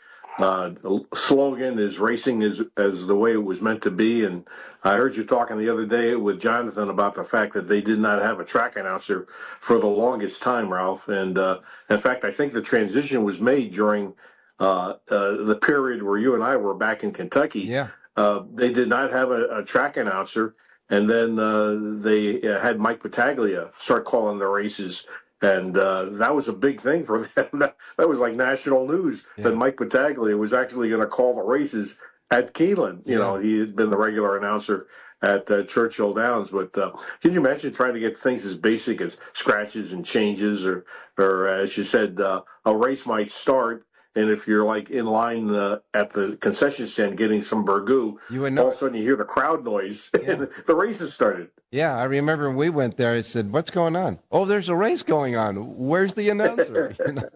slogan is racing as the way it was meant to be. And I heard you talking the other day with Jonathan about the fact that they did not have a track announcer for the longest time, Ralph. And in fact, I think the transition was made during the period where you and I were back in Kentucky. Yeah. They did not have a track announcer. And then they had Mike Battaglia start calling the races. And that was a big thing for them. That was like national news that Mike Battaglia was actually going to call the races at Keeneland. You know, he had been the regular announcer at Churchill Downs. But can you imagine trying to get things as basic as scratches and changes or as you said, a race might start. And if you're like in line at the concession stand getting some burgoo, all of a sudden you hear the crowd noise and the race has started. Yeah, I remember when we went there, I said, what's going on? Oh, there's a race going on. Where's the announcer?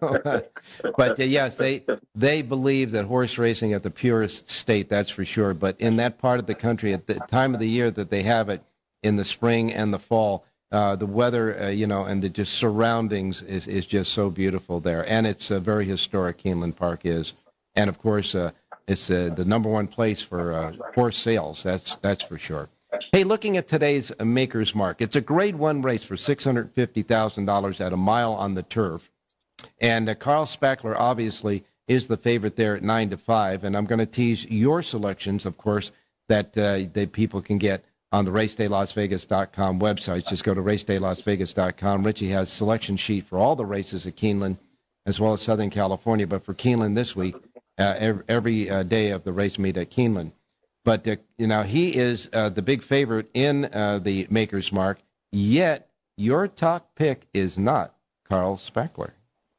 But yes, they believe that horse racing at the purest state, that's for sure. But in that part of the country, at the time of the year that they have it, in the spring and the fall, the weather, and the just surroundings is just so beautiful there. And it's a very historic, Keeneland Park is. And, of course, it's the number one place for horse sales. That's for sure. Hey, looking at today's Maker's Mark, it's a Grade 1 race for $650,000 at a mile on the turf. And Carl Spackler, obviously, is the favorite there at 9-5. And I'm going to tease your selections, of course, that people can get on the RacedayLasVegas.com website. Just go to RacedayLasVegas.com. Richie has a selection sheet for all the races at Keeneland as well as Southern California. But for Keeneland this week, every day of the race meet at Keeneland. But, he is the big favorite in the Maker's Mark, yet your top pick is not Carl Spackler.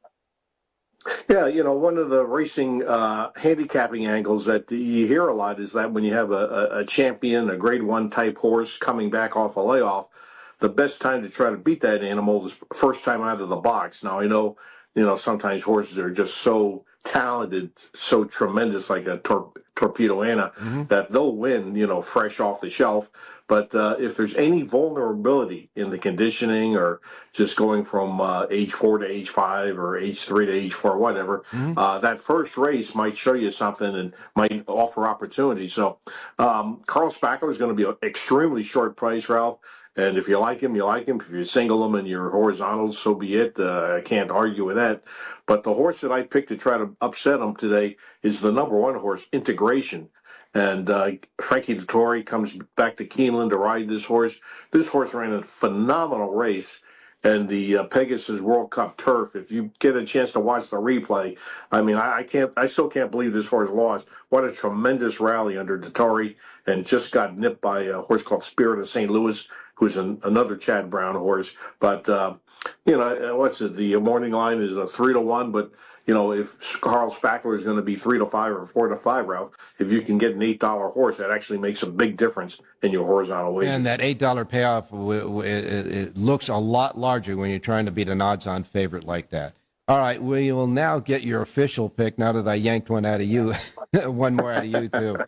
Yeah, one of the racing handicapping angles that you hear a lot is that when you have a champion, a Grade 1 type horse coming back off a layoff, the best time to try to beat that animal is first time out of the box. Now, I know, sometimes horses are just so talented, so tremendous, like a Torpedo Anna, that they'll win, fresh off the shelf. But if there's any vulnerability in the conditioning or just going from age 4 to age 5 or age 3 to age 4, whatever, that first race might show you something and might offer opportunity. So Carl Spackler is going to be an extremely short price, Ralph. And if you like him, you like him. If you single him and you're horizontal, so be it. I can't argue with that. But the horse that I picked to try to upset him today is the number 1 horse, Integration. And Frankie Dettori comes back to Keeneland to ride this horse. This horse ran a phenomenal race in the Pegasus World Cup turf. If you get a chance to watch the replay, I mean, I still can't believe this horse lost. What a tremendous rally under Dettori, and just got nipped by a horse called Spirit of St. Louis, who's another Chad Brown horse. But, the morning line is a 3-1, but, if Carl Spackler is going to be 3-5 or 4-5, Ralph, if you can get an $8 horse, that actually makes a big difference in your horizontal wages. And that $8 payoff, it looks a lot larger when you're trying to beat an odds-on favorite like that. All right, we will now get your official pick now that I yanked one out of you. One more out of you, too.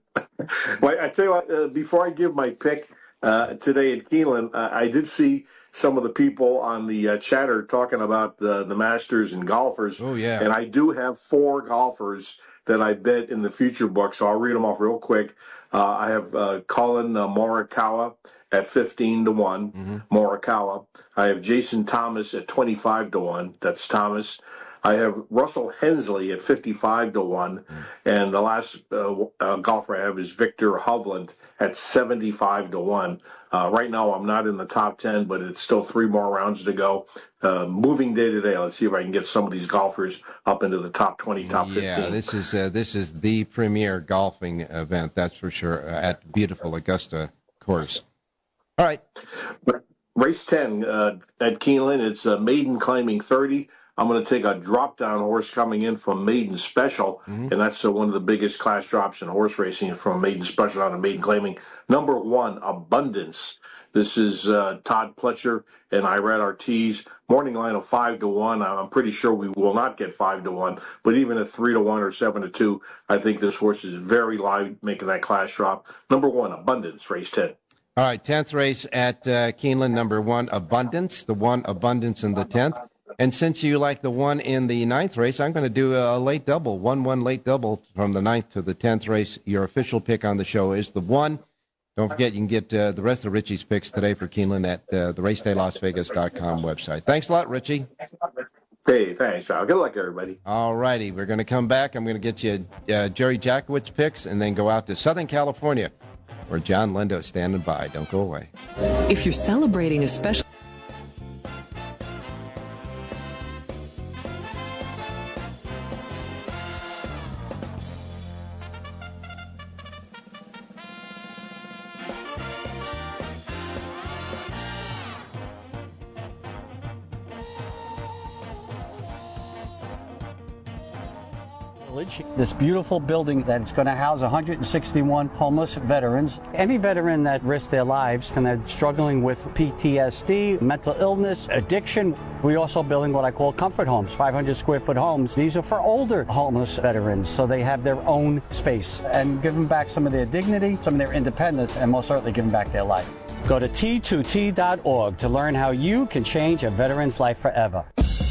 Well, I tell you what, before I give my pick today at Keeneland, I did see some of the people on the chatter talking about the Masters and golfers. Oh, yeah. And I do have 4 golfers that I bet in the future book, so I'll read them off real quick. I have Colin Morikawa at 15-1, Morikawa. I have Jason Thomas at 25-1. That's Thomas. I have Russell Hensley at 55-1, and the last golfer I have is Victor Hovland at 75-1. Right now, I'm not in the top 10, but it's still 3 more rounds to go. Moving day to day. Let's see if I can get some of these golfers up into the top 20, top 15. Yeah, this is the premier golfing event, that's for sure, at beautiful Augusta course. All right. Race 10 at Keeneland, it's Maiden Claiming 30. I'm going to take a drop-down horse coming in from Maiden Special, and that's one of the biggest class drops in horse racing from Maiden Special down to Maiden Claiming. Number 1, Abundance. This is Todd Pletcher and Irad Ortiz. Morning line of 5-1. I'm pretty sure we will not get 5-1, but even at 3-1 or 7-2, I think this horse is very live making that class drop. Number 1, Abundance, race 10. All right, 10th race at Keeneland, number 1, Abundance. The 1, Abundance in the 10th. And since you like the 1 in the 9th race, I'm going to do a late double, 1-1 late double from the 9th to the 10th race. Your official pick on the show is the 1. Don't forget, you can get the rest of Richie's picks today for Keeneland at the racedaylasvegas.com website. Thanks a lot, Richie. Hey, thanks, Al. Good luck, everybody. All righty. We're going to come back. I'm going to get you Jerry Jackowitz picks and then go out to Southern California where John Lindo is standing by. Don't go away. If you're celebrating a special... This beautiful building that's going to house 161 homeless veterans. Any veteran that risked their lives and are struggling with PTSD, mental illness, addiction. We're also building what I call comfort homes, 500 square foot homes. These are for older homeless veterans, so they have their own space and give them back some of their dignity, some of their independence, and most certainly give them back their life. Go to T2T.org to learn how you can change a veteran's life forever.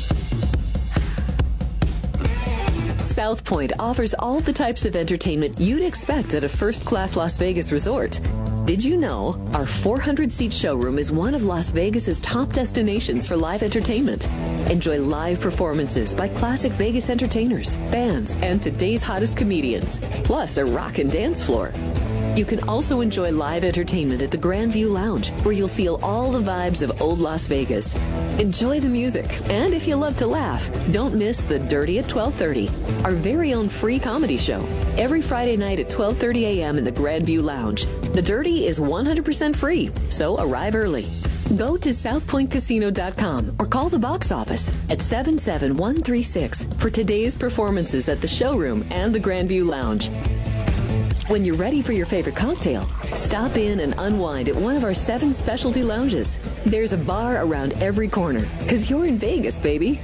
South Point offers all the types of entertainment you'd expect at a first-class Las Vegas resort. Did you know our 400-seat showroom is one of Las Vegas's top destinations for live entertainment? Enjoy live performances by classic Vegas entertainers, bands, and today's hottest comedians, plus a rockin' dance floor. You can also enjoy live entertainment at the Grandview Lounge, where you'll feel all the vibes of old Las Vegas. Enjoy the music, and if you love to laugh, don't miss The Dirty at 12:30, our very own free comedy show, every Friday night at 12:30 a.m. in the Grandview Lounge. The Dirty is 100% free, so arrive early. Go to southpointcasino.com or call the box office at 77136 for today's performances at the showroom and the Grandview Lounge. When you're ready for your favorite cocktail, stop in and unwind at one of our 7 specialty lounges. There's a bar around every corner, because you're in Vegas, baby.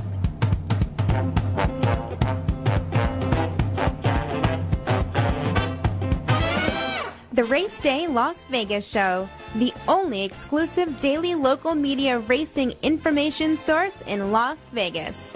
The Race Day Las Vegas Show, the only exclusive daily local media racing information source in Las Vegas.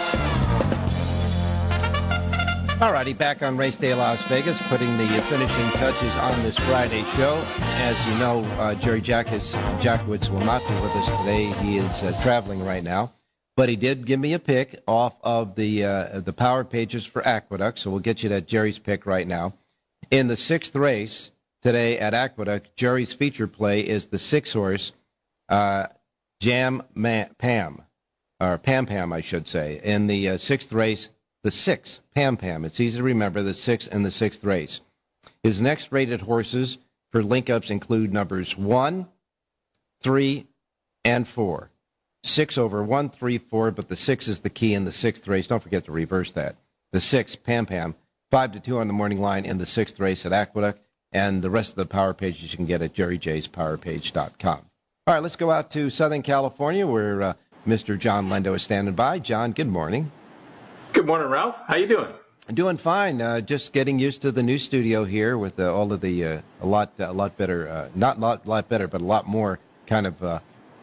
All righty, back on Race Day Las Vegas, putting the finishing touches on this Friday show. As you know, Jerry Jackowitz will not be with us today. He is traveling right now. But he did give me a pick off of the power pages for Aqueduct, so we'll get you that Jerry's pick right now. In the 6th race today at Aqueduct, Jerry's feature play is the 6-horse Pam Pam, I should say. In the 6th race, the 6, Pam Pam. It's easy to remember, the 6 in the 6th race. His next rated horses for link-ups include numbers 1, 3, and 4. 6 over 1, 3, 4, but the 6 is the key in the 6th race. Don't forget to reverse that. The 6, Pam Pam, 5-2 on the morning line in the 6th race at Aqueduct, and the rest of the power pages you can get at jerryjspowerpage.com. All right, let's go out to Southern California where Mr. John Lindo is standing by. John, good morning. Good morning, Ralph. How you doing? Doing fine. Just getting used to the new studio here with all of the a lot better, not a lot better, but a lot more kind of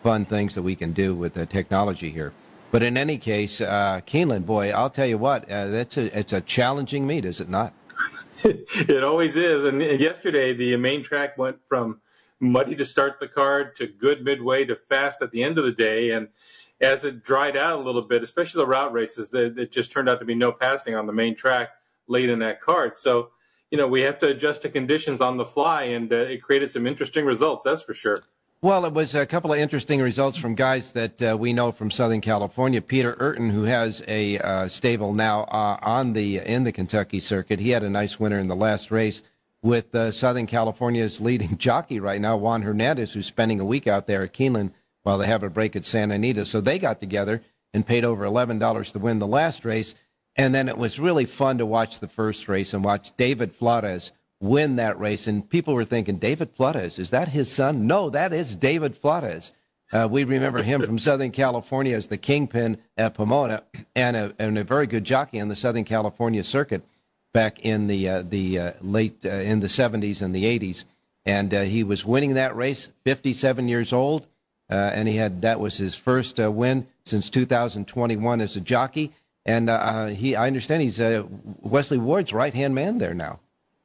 fun things that we can do with the technology here. But in any case, Keeneland, boy, I'll tell you what, it's a challenging meet, is it not? It always is. And yesterday, the main track went from muddy to start the card to good midway to fast at the end of the day. And as it dried out a little bit, especially the route races, it just turned out to be no passing on the main track late in that card. So, we have to adjust to conditions on the fly, and it created some interesting results, that's for sure. Well, it was a couple of interesting results from guys that we know from Southern California. Peter Urton, who has a stable now in the Kentucky circuit, he had a nice winner in the last race with Southern California's leading jockey right now, Juan Hernandez, who's spending a week out there at Keeneland while they have a break at Santa Anita. So they got together and paid over $11 to win the last race. And then it was really fun to watch the first race and watch David Flores win that race. And people were thinking, David Flores, is that his son? No, that is David Flores. We remember him from Southern California as the kingpin at Pomona and a very good jockey on the Southern California circuit back in the late in the 70s and the 80s. And he was winning that race, 57 years old. And that was his first win since 2021 as a jockey. And I understand he's Wesley Ward's right-hand man there now.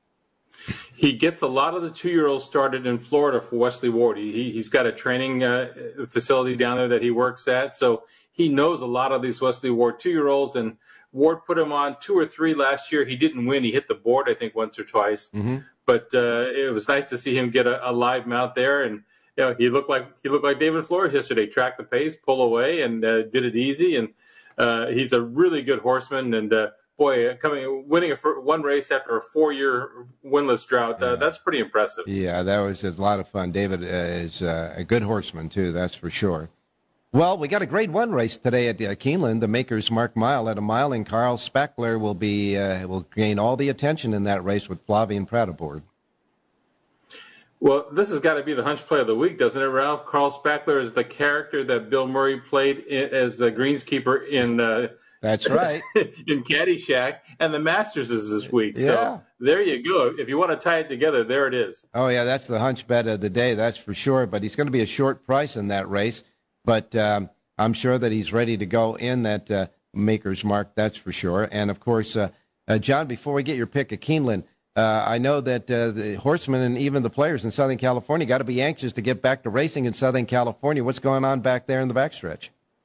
He gets a lot of the 2-year-olds started in Florida for Wesley Ward. He's got a training facility down there that he works at, so he knows a lot of these Wesley Ward 2-year-olds. And Ward put him on 2 or 3 last year. He didn't win. He hit the board, I think, once or twice. Mm-hmm. But it was nice to see him get a live mount there. And he looked like David Flores yesterday. Tracked the pace, pull away, and did it easy. And he's a really good horseman. And winning one race after a 4-year winless drought, that's pretty impressive. Yeah, that was a lot of fun. David is a good horseman, too, that's for sure. Well, we got a grade 1 race today at Keeneland, the Maker's Mark Mile. At a mile, and Carl Spackler will gain all the attention in that race with Flavien Prat aboard. Well, this has got to be the hunch play of the week, doesn't it, Ralph? Carl Spackler is the character that Bill Murray played as the greenskeeper in that's right. in Caddyshack, and the Masters is this week. Yeah. So there you go. If you want to tie it together, there it is. Oh, yeah, that's the hunch bet of the day, that's for sure. But he's going to be a short price in that race. But I'm sure that he's ready to go in that Maker's Mark, that's for sure. And, of course, John, before we get your pick of Keeneland, I know that the horsemen and even the players in Southern California got to be anxious to get back to racing in Southern California. What's going on back there in the backstretch?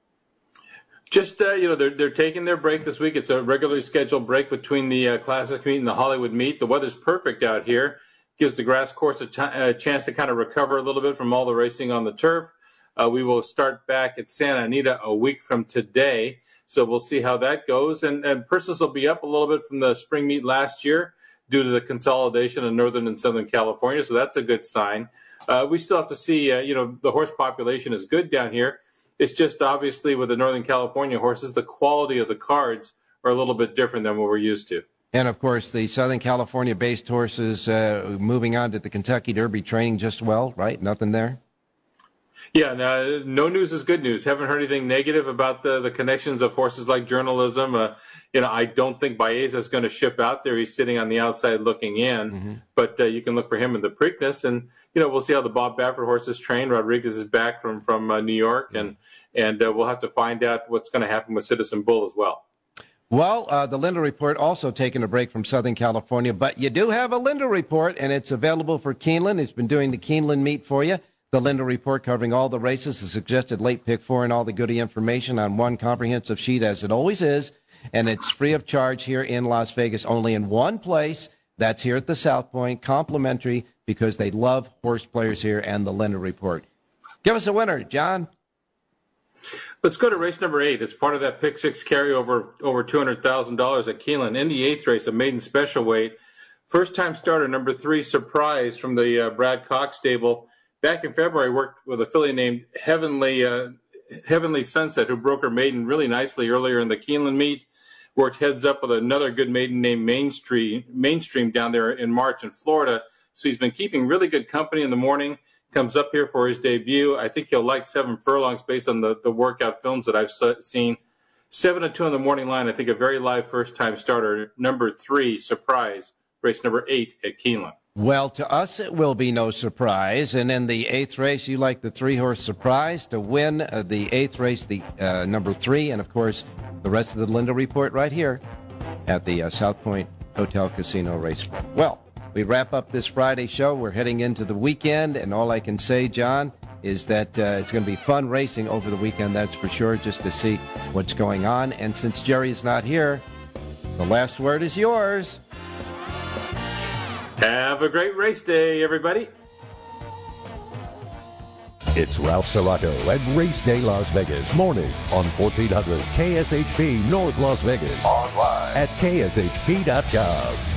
Just, they're taking their break this week. It's a regularly scheduled break between the Classic meet and the Hollywood meet. The weather's perfect out here. Gives the grass course a chance to kind of recover a little bit from all the racing on the turf. We will start back at Santa Anita a week from today. So we'll see how that goes. And purses will be up a little bit from the spring meet last year due to the consolidation of Northern and Southern California. So that's a good sign. We still have to see, the horse population is good down here. It's just obviously with the Northern California horses, the quality of the cards are a little bit different than what we're used to. And, of course, the Southern California-based horses moving on to the Kentucky Derby training just well, right? Nothing there? Yeah, no news is good news. Haven't heard anything negative about the connections of horses like journalism. I don't think Baeza is going to ship out there. He's sitting on the outside looking in. Mm-hmm. But you can look for him in the Preakness. And, we'll see how the Bob Baffert horses train. Rodriguez is back from New York. Mm-hmm. And we'll have to find out what's going to happen with Citizen Bull as well. Well, the Linda Report also taking a break from Southern California. But you do have a Linda Report, and it's available for Keeneland. He's been doing the Keeneland meet for you. The Linda Report covering all the races, the suggested late pick 4, and all the goodie information on one comprehensive sheet, as it always is. And it's free of charge here in Las Vegas, only in one place. That's here at the South Point, complimentary, because they love horse players here and the Linda Report. Give us a winner, John. Let's go to race number 8. It's part of that pick 6 carryover over $200,000 at Keeneland. In the 8th race, a maiden special weight. First-time starter, number 3, Surprise, from the Brad Cox stable. Back in February, worked with a filly named Heavenly Sunset, who broke her maiden really nicely earlier in the Keeneland meet. Worked heads up with another good maiden named Mainstream down there in March in Florida. So he's been keeping really good company in the morning. Comes up here for his debut. I think he'll like 7 furlongs based on the workout films that I've seen. 7-2 on the morning line. I think a very live first-time starter. Number 3, Surprise, race number 8 at Keeneland. Well, to us, it will be no surprise. And in the 8th race, you like the 3-horse Surprise to win the 8th race, the number 3, and, of course, the rest of the Linda Report right here at the South Point Hotel Casino Racetrack. Well, we wrap up this Friday show. We're heading into the weekend, and all I can say, John, is that it's going to be fun racing over the weekend, that's for sure, just to see what's going on. And since Jerry's not here, the last word is yours. Have a great race day, everybody. It's Ralph Sirocco at Race Day Las Vegas, morning on 1400 KSHP North Las Vegas. Online at kshp.com.